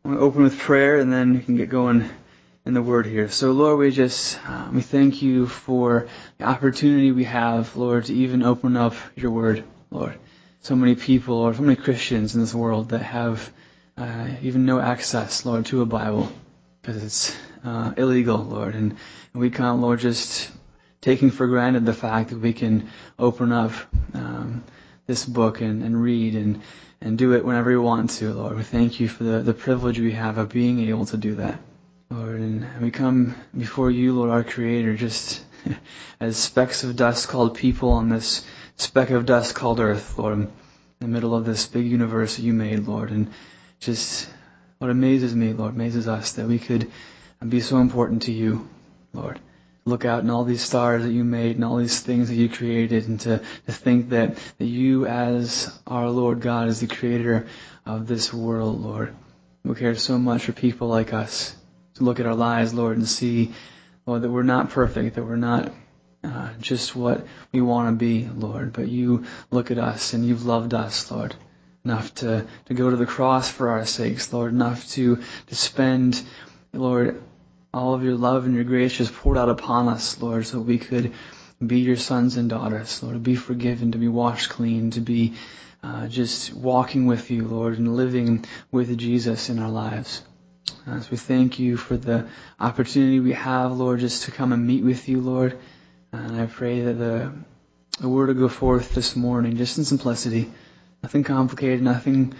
I'm going to open with prayer, and then we can get going in the Word here. So, Lord, we thank you for the opportunity we have, Lord, to even open up your Word, Lord. So many people, or so many Christians in this world that have even no access, Lord, to a Bible because it's illegal, Lord. And we come, Lord, just taking for granted the fact that we can open up this book and read and do it whenever we want to, Lord. We thank you for the privilege we have of being able to do that, Lord. And we come before you, Lord, our Creator, just as specks of dust called people on this speck of dust called earth, Lord, in the middle of this big universe that you made, Lord. And just what amazes me, Lord, amazes us that we could be so important to you, Lord. Look out in all these stars that you made and all these things that you created, and to think that you as our Lord God is the creator of this world, Lord. We care so much for people like us to look at our lives, Lord, and see, Lord, that we're not perfect, that we're not just what we want to be, Lord, but you look at us and you've loved us, Lord, enough to go to the cross for our sakes, Lord, enough to spend, Lord, all of your love and your grace just poured out upon us, Lord, so we could be your sons and daughters, Lord, to be forgiven, to be washed clean, to be just walking with you, Lord, and living with Jesus in our lives. So we thank you for the opportunity we have, Lord, just to come and meet with you, Lord. And I pray that the word will go forth this morning just in simplicity, nothing complicated, nothing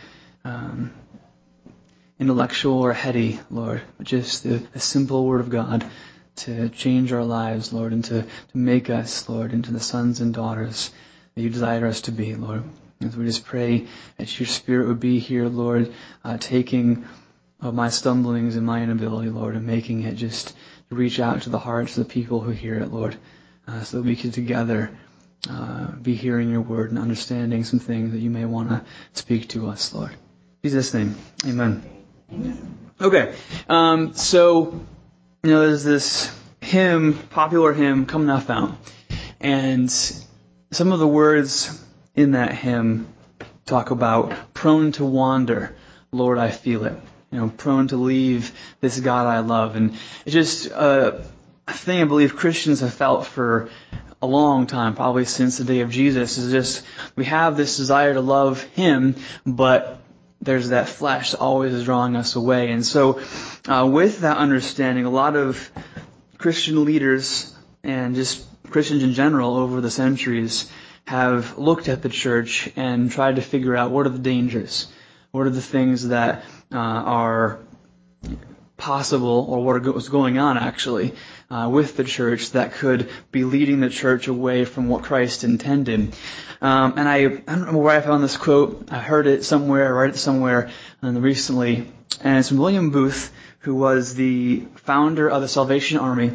intellectual or heady, Lord, but just a simple word of God to change our lives, Lord, and to make us, Lord, into the sons and daughters that you desire us to be, Lord. And so we just pray that your Spirit would be here, Lord, taking my stumblings and my inability, Lord, and making it just to reach out to the hearts of the people who hear it, Lord, so that we can together be hearing your word and understanding some things that you may want to speak to us, Lord. In Jesus' name, amen. Okay, so, there's this popular hymn, Come Thou Fount, and some of the words in that hymn talk about prone to wander, Lord, I feel it. Prone to leave this God I love. And it's just a thing I believe Christians have felt for a long time, probably since the day of Jesus, is just we have this desire to love Him, but there's that flesh that always is drawing us away. And so with that understanding, a lot of Christian leaders and just Christians in general over the centuries have looked at the church and tried to figure out what are the dangers, what are the things that are possible, or what's going on actually with the church that could be leading the church away from what Christ intended. And I don't know where I found this quote. I heard it somewhere, read it somewhere recently, and it's from William Booth, who was the founder of the Salvation Army,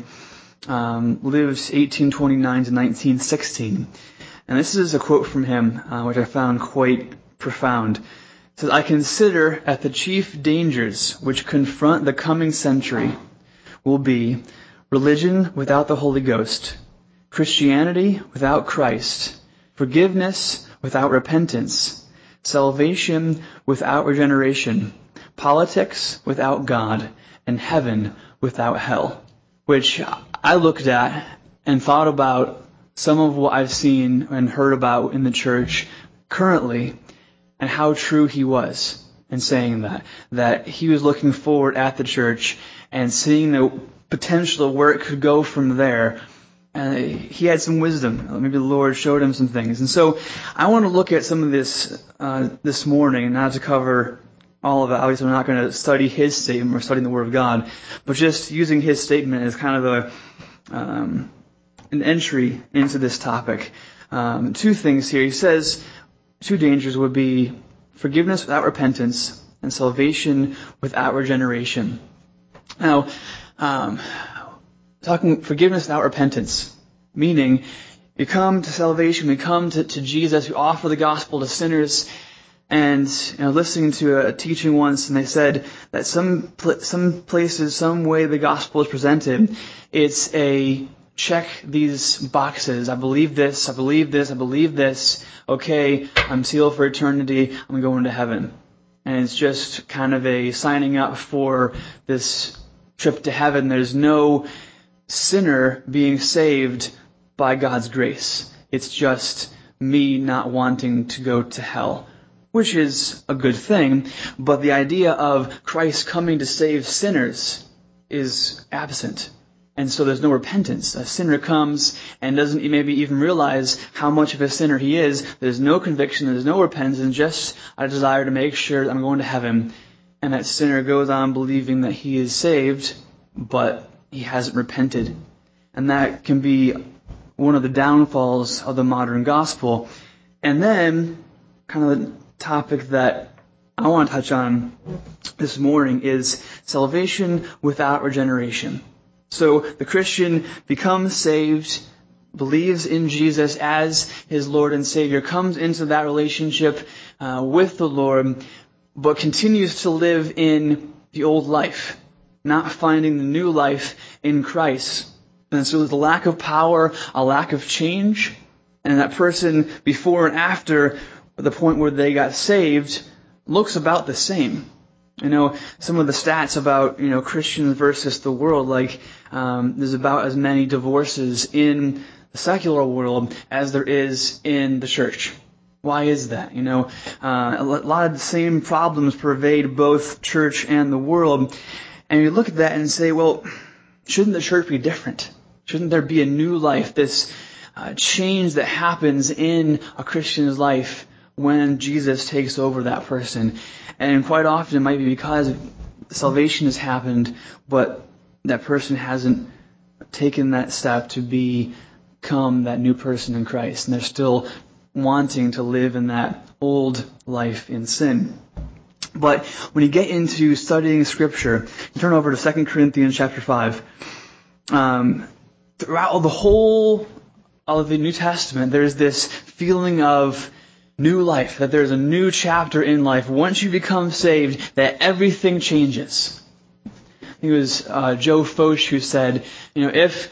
lived 1829 to 1916. And this is a quote from him, which I found quite profound. It says, I consider that the chief dangers which confront the coming century will be religion without the Holy Ghost, Christianity without Christ, forgiveness without repentance, salvation without regeneration, politics without God, and heaven without hell. Which I looked at and thought about some of what I've seen and heard about in the church currently, and how true he was in saying that he was looking forward at the church and seeing the potential of where it could go from there. And he had some wisdom. Maybe the Lord showed him some things. And so I want to look at some of this this morning, not to cover all of it. Obviously, we're not going to study his statement. We're studying the Word of God. But just using his statement as kind of an entry into this topic. Two things here. He says two dangers would be forgiveness without repentance and salvation without regeneration. Now, talking forgiveness without repentance, meaning we come to salvation, we come to Jesus, we offer the gospel to sinners, and listening to a teaching once, and they said that some places, some way the gospel is presented, it's a check these boxes. I believe this, I believe this, I believe this. Okay, I'm sealed for eternity, I'm going to heaven. and it's just kind of a signing up for this trip to heaven. There's no sinner being saved by God's grace. It's just me not wanting to go to hell, which is a good thing, but the idea of Christ coming to save sinners is absent. And so there's no repentance. A sinner comes and doesn't maybe even realize how much of a sinner he is. There's no conviction, there's no repentance, just a desire to make sure that I'm going to heaven. And that sinner goes on believing that he is saved, but he hasn't repented. And that can be one of the downfalls of the modern gospel. And then, kind of the topic that I want to touch on this morning is salvation without regeneration. So the Christian becomes saved, believes in Jesus as his Lord and Savior, comes into that relationship with the Lord, but continues to live in the old life, not finding the new life in Christ. And so there's a lack of power, a lack of change, and that person before and after the point where they got saved looks about the same. Some of the stats about, Christians versus the world, like there's about as many divorces in the secular world as there is in the church. Why is that? A lot of the same problems pervade both church and the world. And you look at that and say, well, shouldn't the church be different? Shouldn't there be a new life, this change that happens in a Christian's life when Jesus takes over that person? And quite often it might be because salvation has happened, but that person hasn't taken that step to become that new person in Christ. And they're still wanting to live in that old life in sin. But when you get into studying Scripture, you turn over to 2 Corinthians chapter 5. Throughout the whole of the New Testament, there's this feeling of new life, that there's a new chapter in life. Once you become saved, that everything changes. I think it was Joe Focht who said, if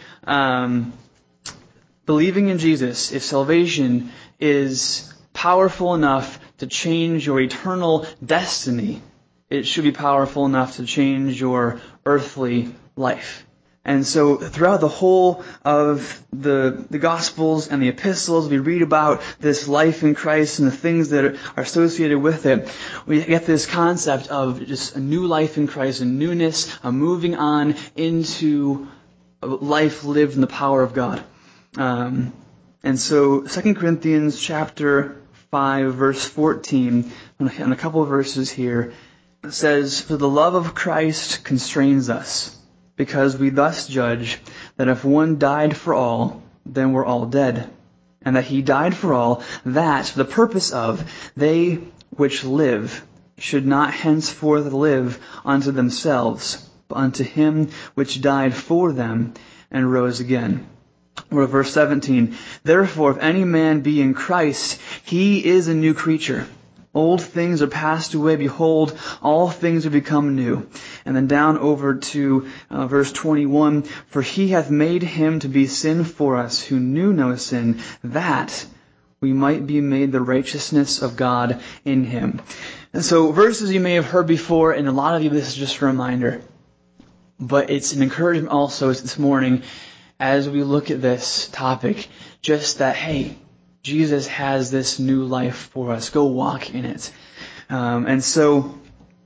believing in Jesus, if salvation is powerful enough to change your eternal destiny, it should be powerful enough to change your earthly life. And so throughout the whole of the Gospels and the epistles, we read about this life in Christ and the things that are associated with it. We get this concept of just a new life in Christ, a newness, a moving on into a life lived in the power of God. And so 2 Corinthians chapter 5, verse 14, and a couple of verses here, says, "For the love of Christ constrains us, because we thus judge that if one died for all, then we're all dead. And that he died for all, that for the purpose of they which live should not henceforth live unto themselves, but unto him which died for them and rose again." Or verse 17, "Therefore if any man be in Christ, he is a new creature. Old things are passed away. Behold, all things are become new." And then down over to verse 21, "For he hath made him to be sin for us who knew no sin, that we might be made the righteousness of God in him." And so verses you may have heard before, and a lot of you, this is just a reminder. But it's an encouragement also this morning as we look at this topic, just that, hey, Jesus has this new life for us. Go walk in it. And so,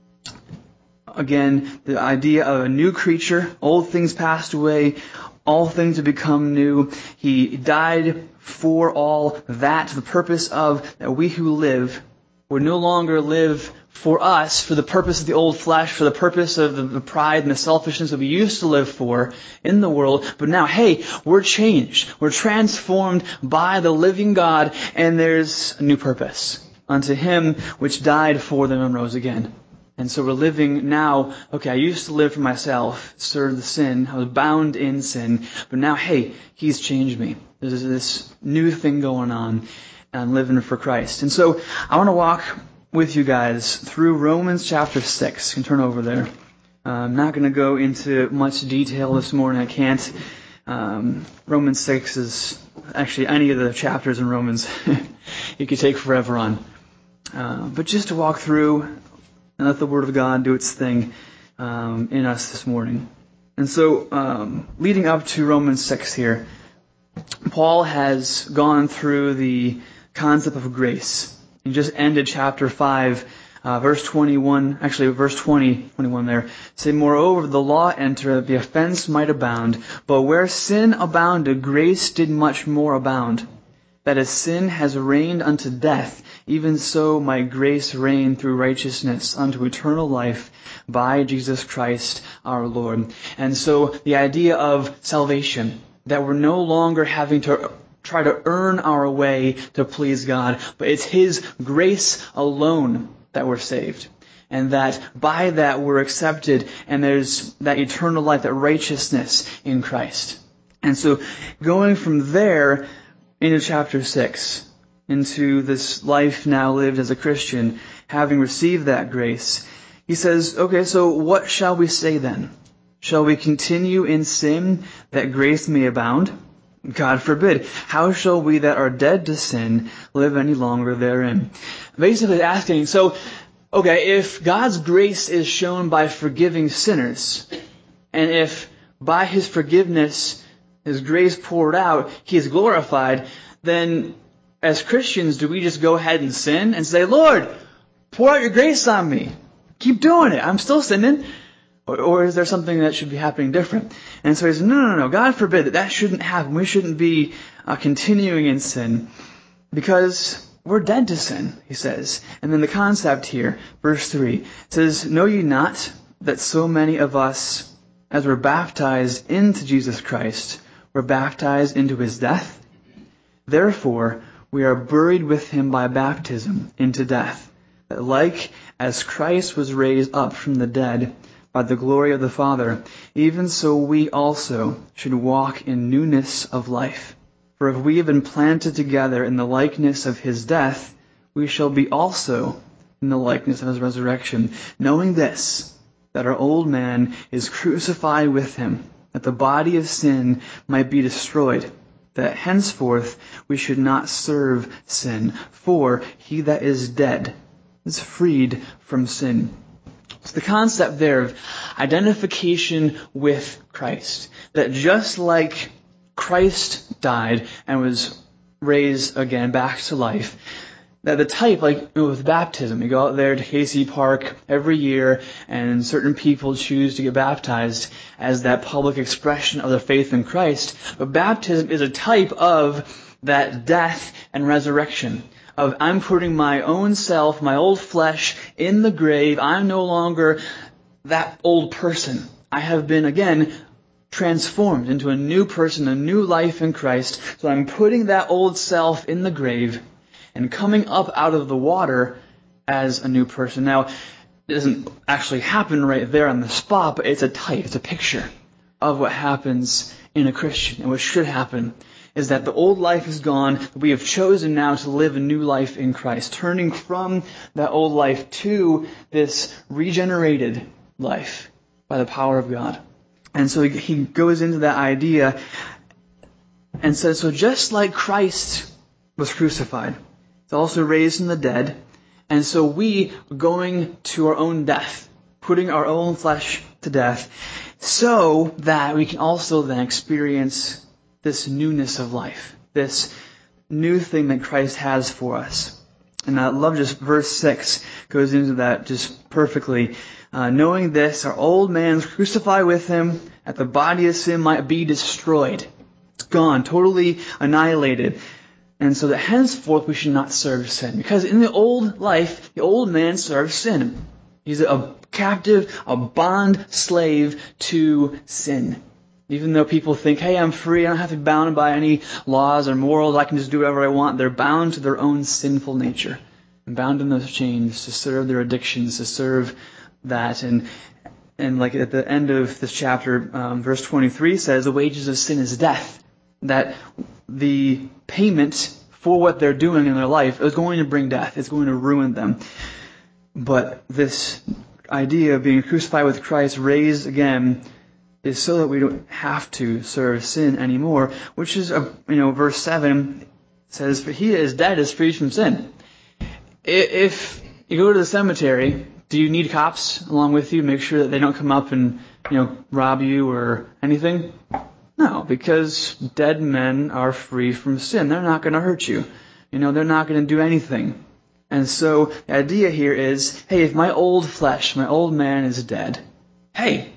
again, the idea of a new creature, old things passed away, all things have become new. He died for all that, the purpose of that we who live would no longer live for us, for the purpose of the old flesh, for the purpose of the pride and the selfishness that we used to live for in the world. But now, hey, we're changed. We're transformed by the living God, and there's a new purpose. Unto him which died for them and rose again. And so we're living now, okay, I used to live for myself, serve the sin, I was bound in sin, but now, hey, he's changed me. There's this new thing going on, and I'm living for Christ. And so I want to walk with you guys through Romans chapter 6. You can turn over there. I'm not going to go into much detail this morning. I can't. Romans 6 is actually any of the chapters in Romans you could take forever on. But just to walk through and let the Word of God do its thing in us this morning. And so, leading up to Romans 6 here, Paul has gone through the concept of grace. He just ended chapter 5, verse 21, actually verse 21 there. Say, moreover, the law entered that the offense might abound, but where sin abounded, grace did much more abound. That as sin has reigned unto death, even so might grace reign through righteousness unto eternal life by Jesus Christ our Lord. And so the idea of salvation, that we're no longer having to try to earn our way to please God, but it's His grace alone that we're saved. And that by that we're accepted, and there's that eternal life, that righteousness in Christ. And so going from there into chapter 6, into this life now lived as a Christian, having received that grace, he says, okay, so what shall we say then? Shall we continue in sin that grace may abound? God forbid. How shall we that are dead to sin live any longer therein? Basically asking, so, okay, if God's grace is shown by forgiving sinners, and if by His forgiveness, His grace poured out, He is glorified, then as Christians, do we just go ahead and sin and say, Lord, pour out your grace on me. Keep doing it. I'm still sinning. Or is there something that should be happening different? And so he says, no. God forbid that shouldn't happen. We shouldn't be continuing in sin because we're dead to sin, he says. And then the concept here, verse 3, says, know ye not that so many of us, as were baptized into Jesus Christ, were baptized into His death? Therefore, we are buried with Him by baptism into death, that like as Christ was raised up from the dead by the glory of the Father, even so we also should walk in newness of life. For if we have been planted together in the likeness of His death, we shall be also in the likeness of His resurrection, knowing this, that our old man is crucified with Him, that the body of sin might be destroyed, that henceforth we should not serve sin. For he that is dead is freed from sin. So the concept there of identification with Christ, that just like Christ died and was raised again back to life, that the type, like with baptism, you go out there to Casey Park every year and certain people choose to get baptized as that public expression of their faith in Christ. But baptism is a type of that death and resurrection. Of I'm putting my own self, my old flesh in the grave. I'm no longer that old person. I have been, again, transformed into a new person, a new life in Christ. So I'm putting that old self in the grave and coming up out of the water as a new person. Now, it doesn't actually happen right there on the spot, but it's a type, it's a picture of what happens in a Christian and what should happen. Is that the old life is gone, we have chosen now to live a new life in Christ, turning from that old life to this regenerated life by the power of God. And so he goes into that idea and says, so just like Christ was crucified, he's also raised from the dead, and so we going to our own death, putting our own flesh to death, so that we can also then experience this newness of life, this new thing that Christ has for us. And I love just verse 6 goes into that just perfectly. Knowing this, our old man's crucified with Him, that the body of sin might be destroyed. It's gone, totally annihilated. And so that henceforth we should not serve sin. Because in the old life, the old man served sin. He's a captive, a bond slave to sin. Even though people think, hey, I'm free, I don't have to be bound by any laws or morals, I can just do whatever I want. They're bound to their own sinful nature. And bound in those chains to serve their addictions, to serve that. And like at the end of this chapter, verse 23 says, the wages of sin is death. That the payment for what they're doing in their life is going to bring death. It's going to ruin them. But this idea of being crucified with Christ, raised again, is so that we don't have to serve sin anymore, which is, verse 7 says, for he that is dead is freed from sin. If you go to the cemetery Do you need cops along with you? Make sure that they don't come up and, rob you or anything? No, because dead men are free from sin. They're not going to hurt you. They're not going to do anything. And so the idea here is, hey, if my old flesh, my old man is dead, hey,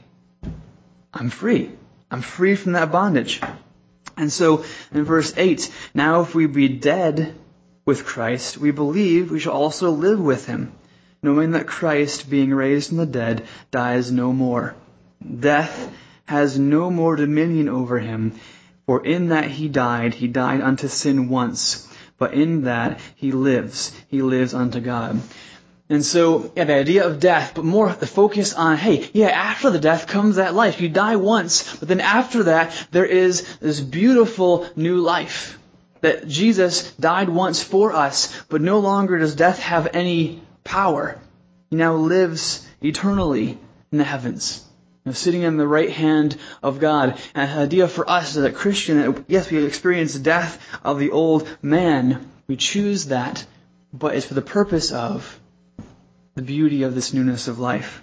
I'm free. I'm free from that bondage. And so in verse 8, now if we be dead with Christ, we believe we shall also live with him, knowing that Christ, being raised from the dead, dies no more. Death has no more dominion over him, for in that he died unto sin once, but in that he lives unto God. And so, the idea of death, but more the focus on, after the death comes that life. You die once, but then after that, there is this beautiful new life. That Jesus died once for us, but no longer does death have any power. He now lives eternally in the heavens, sitting on the right hand of God. And the idea for us as a Christian, yes, we experience death of the old man. We choose that, but it's for the purpose of the beauty of this newness of life.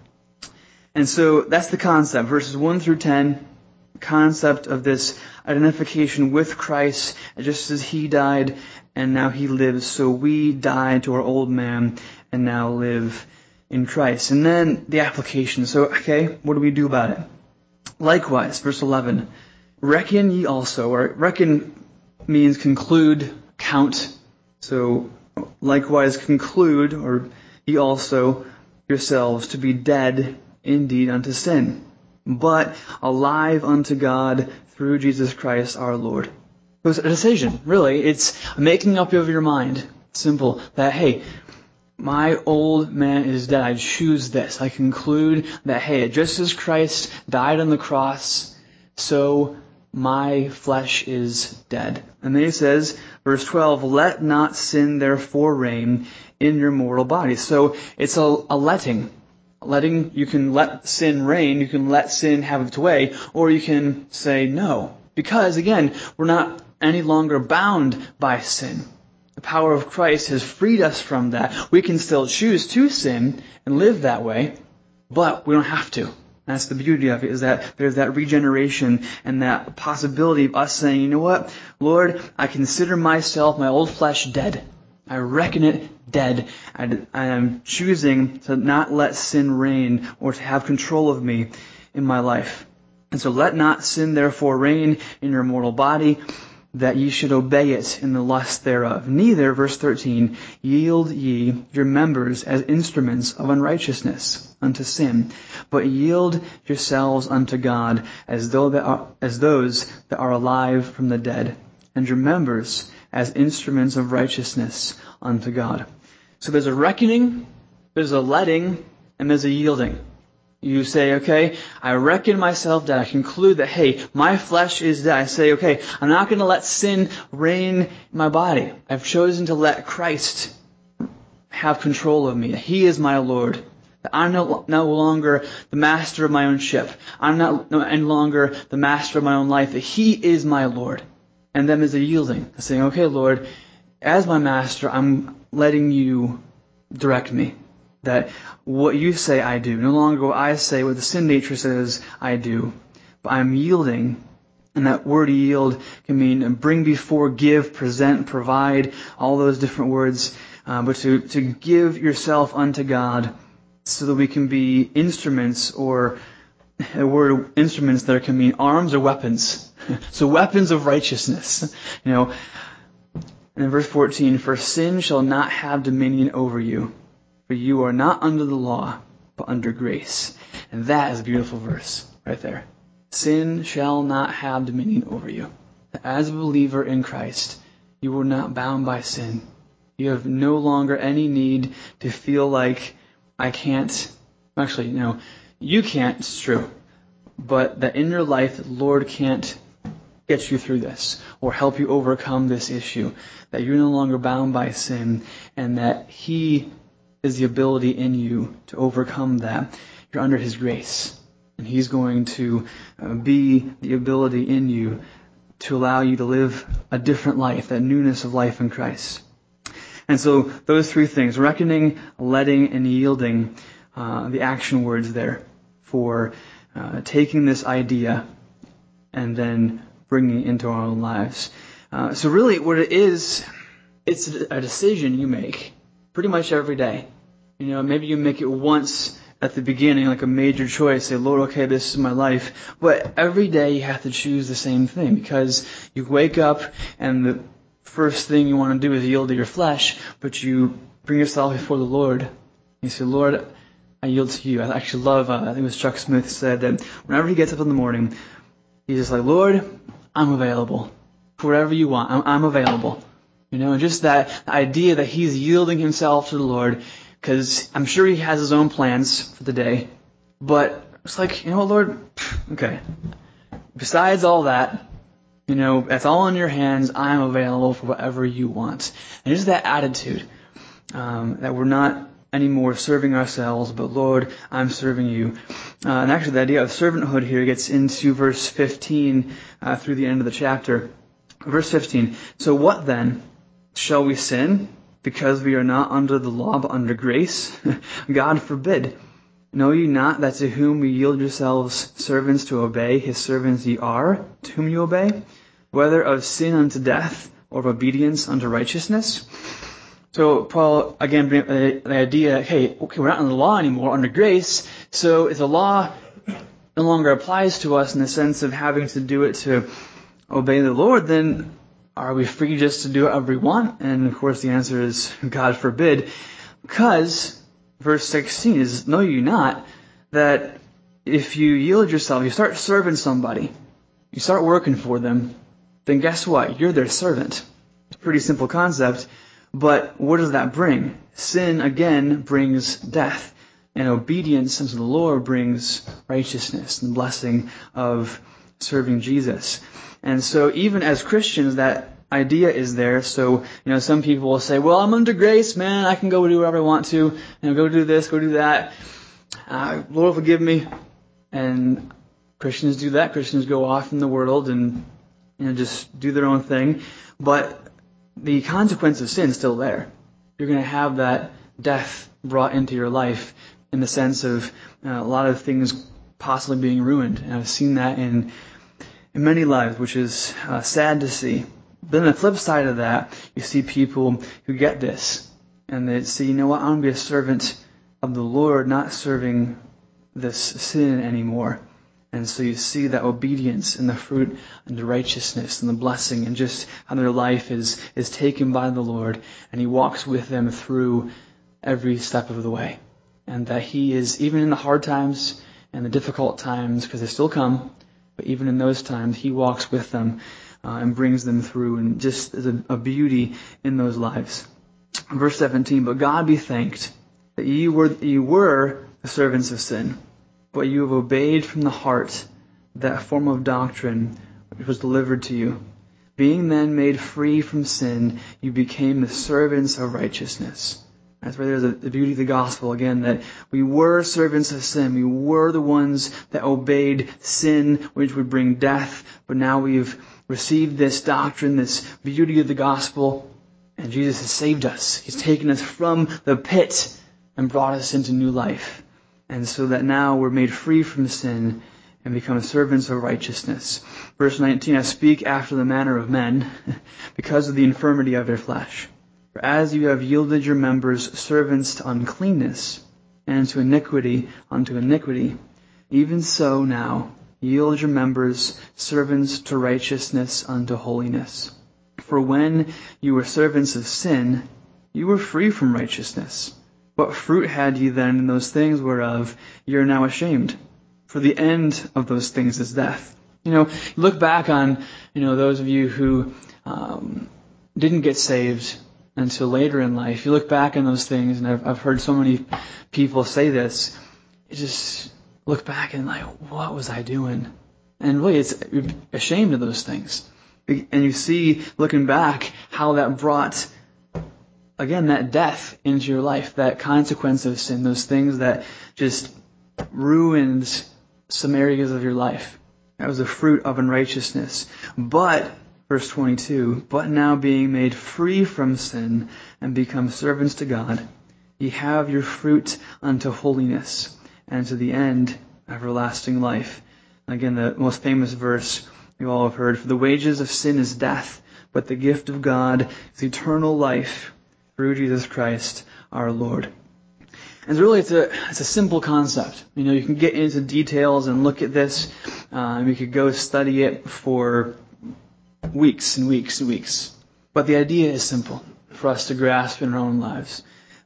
And so that's the concept. Verses 1 through 10, concept of this identification with Christ, just as he died and now he lives. So we died to our old man and now live in Christ. And then the application. So, what do we do about it? Likewise, verse 11, reckon ye also, or reckon means conclude, count. So, likewise conclude, or ye also yourselves to be dead indeed unto sin, but alive unto God through Jesus Christ our Lord. It was a decision, really. It's making up of your mind. Simple. That, my old man is dead. I choose this. I conclude that, just as Christ died on the cross, so my flesh is dead. And then he says, verse 12, let not sin therefore reign in your mortal body. So it's a letting. You can let sin reign, you can let sin have its way, or you can say no. Because, again, we're not any longer bound by sin. The power of Christ has freed us from that. We can still choose to sin and live that way, but we don't have to. That's the beauty of it, is that there's that regeneration and that possibility of us saying, you know what, Lord, I consider myself, my old flesh, dead. I reckon it dead. I am choosing to not let sin reign or to have control of me in my life. And so let not sin therefore reign in your mortal body, that ye should obey it in the lust thereof. Neither, verse 13, yield ye your members as instruments of unrighteousness unto sin, but yield yourselves unto God as those that are alive from the dead, and your members as instruments of righteousness unto God. So there's a reckoning, there's a letting, and there's a yielding. You say, I reckon myself dead. I conclude that, my flesh is dead. I say, I'm not going to let sin reign in my body. I've chosen to let Christ have control of me. He is my Lord. I'm no longer the master of my own ship. I'm not any longer the master of my own life. That He is my Lord. And then there's a yielding. Saying, Lord, as my master, I'm letting you direct me. That what you say I do. No longer what I say, what the sin nature says I do. But I'm yielding. And that word yield can mean bring before, give, present, provide, all those different words. But to give yourself unto God so that we can be instruments, or the word instruments there can mean arms or weapons. So weapons of righteousness. And in verse 14, for sin shall not have dominion over you. For you are not under the law, but under grace. And that is a beautiful verse right there. Sin shall not have dominion over you. As a believer in Christ, you are not bound by sin. You have no longer any need to feel like I can't. Actually, you can't, it's true. But that in your life, the Lord can't get you through this or help you overcome this issue. That you're no longer bound by sin, and that He is the ability in you to overcome that. You're under His grace. And He's going to be the ability in you to allow you to live a different life, that newness of life in Christ. And so those three things, reckoning, letting, and yielding, the action words there for taking this idea and then bringing it into our own lives. So really what it is, it's a decision you make pretty much every day. Maybe you make it once at the beginning, like a major choice. Say, Lord, okay, this is my life. But every day you have to choose the same thing, because you wake up and the first thing you want to do is yield to your flesh, but you bring yourself before the Lord. You say, Lord, I yield to you. I actually love, I think it was Chuck Smith said that whenever he gets up in the morning, he's just like, Lord, I'm available. For whatever you want, I'm available. And just that idea that he's yielding himself to the Lord, because I'm sure he has his own plans for the day. But it's like, Lord, okay. Besides all that, that's all in your hands. I'm available for whatever you want. And just that attitude, that we're not anymore serving ourselves, but Lord, I'm serving you. And actually the idea of servanthood here gets into verse 15 through the end of the chapter. Verse 15, so what then? Shall we sin because we are not under the law but under grace? God forbid. Know ye not that to whom we yield yourselves servants to obey, his servants ye are, to whom you obey? Whether of sin unto death, or of obedience unto righteousness? So Paul, again, the idea, hey, okay, we're not under the law anymore, under grace, so if the law no longer applies to us in the sense of having to do it to obey the Lord, then are we free just to do whatever we want? And of course the answer is, God forbid. Because, verse 16 is, know you not that if you yield yourself, you start serving somebody, you start working for them, then guess what? You're their servant. It's a pretty simple concept, but what does that bring? Sin, again, brings death, and obedience unto the Lord brings righteousness and blessing of serving Jesus. And so even as Christians, that idea is there. So, some people will say, well, I'm under grace, man. I can go do whatever I want to. Go do this, go do that. Lord forgive me. And Christians do that. Christians go off in the world and, just do their own thing. But the consequence of sin is still there. You're going to have that death brought into your life in the sense of a lot of things possibly being ruined. And I've seen that in many lives, which is sad to see. But on the flip side of that, you see people who get this, and they say, I want to be a servant of the Lord, not serving this sin anymore. And so you see that obedience and the fruit and the righteousness and the blessing and just how their life is taken by the Lord, and He walks with them through every step of the way. And that He is, even in the hard times and the difficult times, because they still come, but even in those times, He walks with them and brings them through, and just there's a beauty in those lives. Verse 17, but God be thanked that ye were the servants of sin, but you have obeyed from the heart that form of doctrine which was delivered to you. Being then made free from sin, you became the servants of righteousness. That's where there's the beauty of the gospel again, that we were servants of sin. We were the ones that obeyed sin, which would bring death. But now we've received this doctrine, this beauty of the gospel, and Jesus has saved us. He's taken us from the pit and brought us into new life. And so that now we're made free from sin and become servants of righteousness. Verse 19, I speak after the manner of men because of the infirmity of your flesh. For as you have yielded your members servants to uncleanness, and to iniquity unto iniquity, even so now yield your members servants to righteousness unto holiness. For when you were servants of sin, you were free from righteousness. What fruit had ye then in those things whereof ye are now ashamed? For the end of those things is death. Look back on, those of you who didn't get saved until later in life. You look back on those things, and I've heard so many people say this. You just look back and like, what was I doing? And really, you're ashamed of those things. And you see, looking back, how that brought, again, that death into your life, that consequence of sin, those things that just ruined some areas of your life. That was the fruit of unrighteousness. But verse 22, but now being made free from sin and become servants to God, ye have your fruit unto holiness, and to the end everlasting life. Again, the most famous verse you all have heard, for the wages of sin is death, but the gift of God is eternal life through Jesus Christ our Lord. And really, it's a simple concept. You can get into details and look at this. We could go study it for weeks and weeks and weeks. But the idea is simple for us to grasp in our own lives,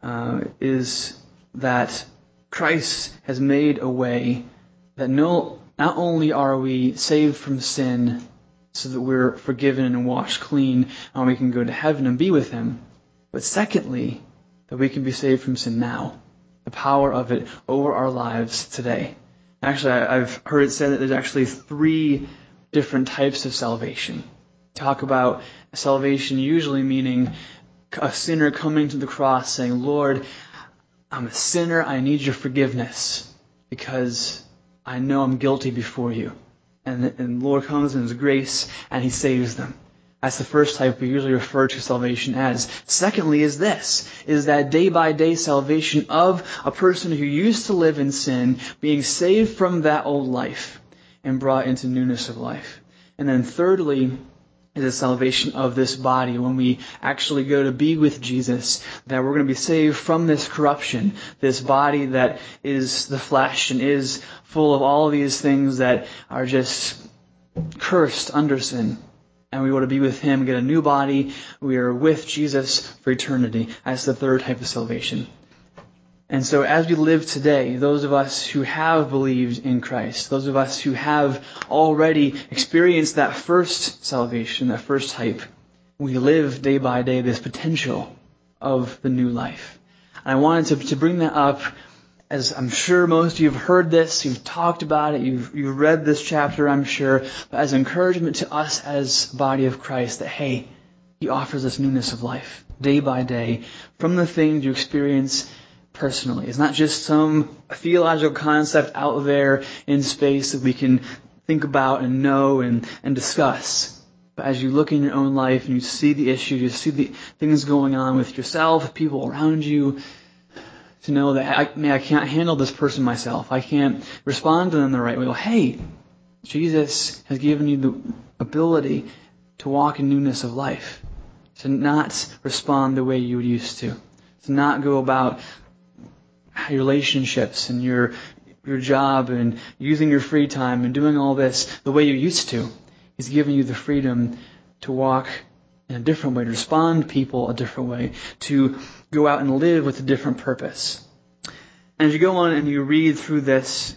is that Christ has made a way that not only are we saved from sin so that we're forgiven and washed clean and we can go to heaven and be with Him, but secondly, that we can be saved from sin now. The power of it over our lives today. Actually, I've heard it said that there's actually 3 different types of salvation. Talk about salvation usually meaning a sinner coming to the cross saying, Lord, I'm a sinner, I need your forgiveness because I know I'm guilty before you. And the Lord comes in His grace and He saves them. That's the first type we usually refer to salvation as. Secondly is that day-by-day salvation of a person who used to live in sin, being saved from that old life and brought into newness of life. And then thirdly is the salvation of this body, when we actually go to be with Jesus, that we're going to be saved from this corruption, this body that is the flesh and is full of all of these things that are just cursed under sin. And we want to be with Him, get a new body. We are with Jesus for eternity. That's the third type of salvation. And so as we live today, those of us who have believed in Christ, those of us who have already experienced that first salvation, that first type, we live day by day this potential of the new life. And I wanted to bring that up, as I'm sure most of you have heard this, you've talked about it, you've read this chapter, I'm sure, but as encouragement to us as the body of Christ that, hey, He offers us newness of life, day by day, from the things you experience personally. It's not just some theological concept out there in space that we can think about and know and discuss. But as you look in your own life and you see the issues, you see the things going on with yourself, people around you, to know that I can't handle this person myself. I can't respond to them the right way. Well, hey, Jesus has given you the ability to walk in newness of life, to not respond the way you used to not go about your relationships and your job and using your free time and doing all this the way you used to. He's given you the freedom to walk in a different way, to respond to people a different way, to go out and live with a different purpose. And as you go on and you read through this,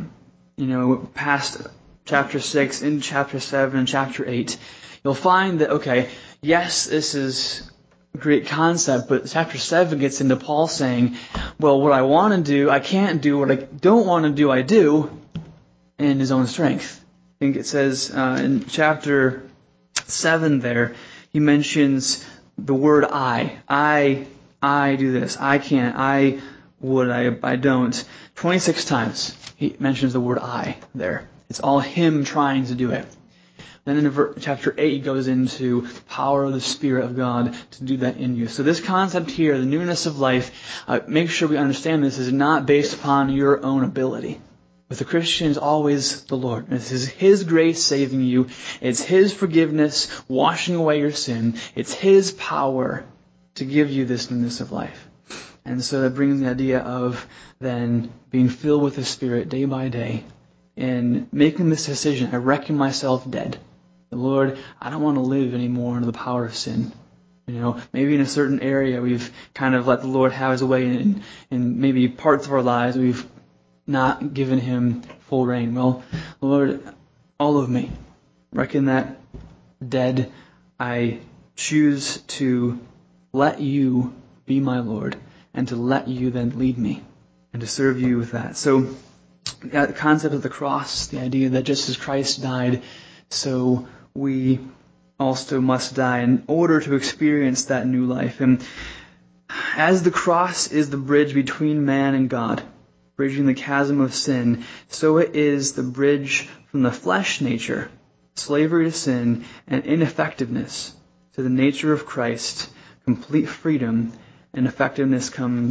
past chapter 6, into chapter 7 and chapter 8, you'll find that, okay, yes, this is a great concept, but chapter 7 gets into Paul saying, well, what I want to do, I can't do. What I don't want to do, I do in his own strength. I think it says in chapter 7 there, he mentions the word I do this. I can't. I would. I don't. 26 times he mentions the word I there. It's all him trying to do it. Then in chapter 8 he goes into the power of the Spirit of God to do that in you. So this concept here, the newness of life, make sure we understand this is not based upon your own ability. With the Christian, it's always the Lord. This is His grace saving you. It's His forgiveness washing away your sin. It's His power to give you this newness of life. And so that brings the idea of then being filled with the Spirit day by day and making this decision. I reckon myself dead. Lord, I don't want to live anymore under the power of sin. Maybe in a certain area we've kind of let the Lord have His way in maybe parts of our lives we've not given Him full reign. Well, Lord, all of me, reckon that dead. I choose to let You be my Lord and to let You then lead me and to serve You with that. So the concept of the cross, the idea that just as Christ died, so we also must die in order to experience that new life. And as the cross is the bridge between man and God, bridging the chasm of sin, so it is the bridge from the flesh nature slavery to sin, and ineffectiveness to the nature of Christ, complete freedom and effectiveness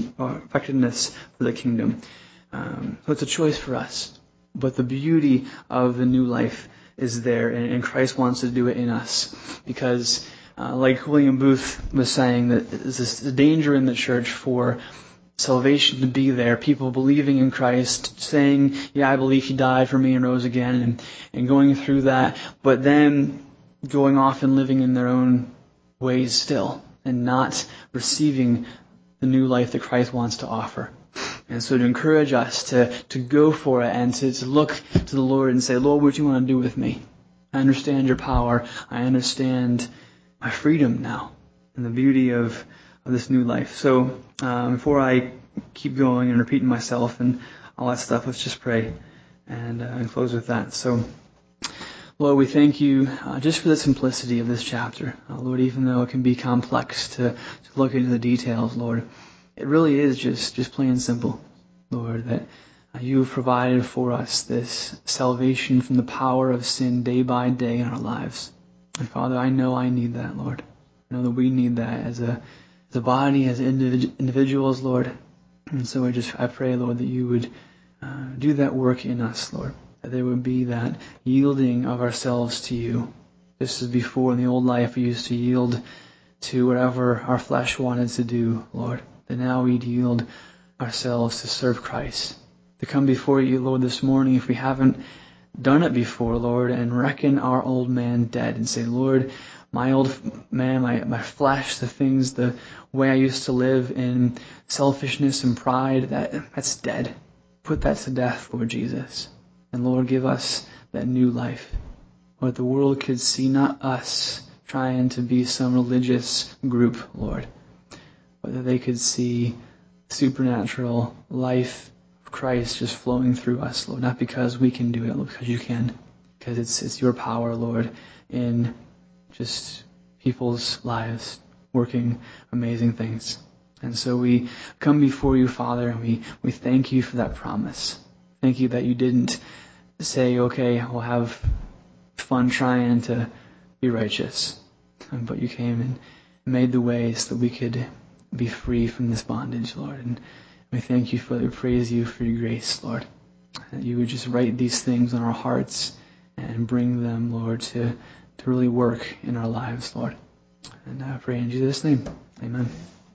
for the kingdom. So it's a choice for us. But the beauty of the new life is there, and Christ wants to do it in us. Because, like William Booth was saying, that there's this danger in the church for salvation to be there, people believing in Christ, saying, yeah, I believe He died for me and rose again, and going through that, but then going off and living in their own ways still, and not receiving the new life that Christ wants to offer. And so to encourage us to go for it and to look to the Lord and say, Lord, what do you want to do with me? I understand your power. I understand my freedom now and the beauty of this new life. So before I keep going and repeating myself and all that stuff, let's just pray and close with that. So Lord, we thank you just for the simplicity of this chapter. Lord, even though it can be complex to look into the details, Lord, it really is just plain and simple, Lord, that you have provided for us this salvation from the power of sin day by day in our lives. And Father, I know I need that, Lord. I know that we need that as a body, as individuals, Lord. And so I pray, Lord, that you would do that work in us, Lord. That there would be that yielding of ourselves to you. Just as before in the old life we used to yield to whatever our flesh wanted to do, Lord. That now we'd yield ourselves to serve Christ. To come before you, Lord, this morning, if we haven't done it before, Lord, and reckon our old man dead and say, Lord, my old man, my flesh, the things, the way I used to live in selfishness and pride, that's dead. Put that to death, Lord Jesus. And Lord, give us that new life. Lord, the world could see not us trying to be some religious group, Lord, but that they could see supernatural life of Christ just flowing through us, Lord. Not because we can do it, Lord, because you can. Because it's your power, Lord, in just people's lives working amazing things. And so we come before you, Father, and we thank you for that promise. Thank you that you didn't say, okay, we'll have fun trying to be righteous. But you came and made the way so that we could be free from this bondage, Lord. And we thank you for it. We praise you for your grace, Lord. That you would just write these things on our hearts and bring them, Lord, to really work in our lives, Lord. And I pray in Jesus' name. Amen.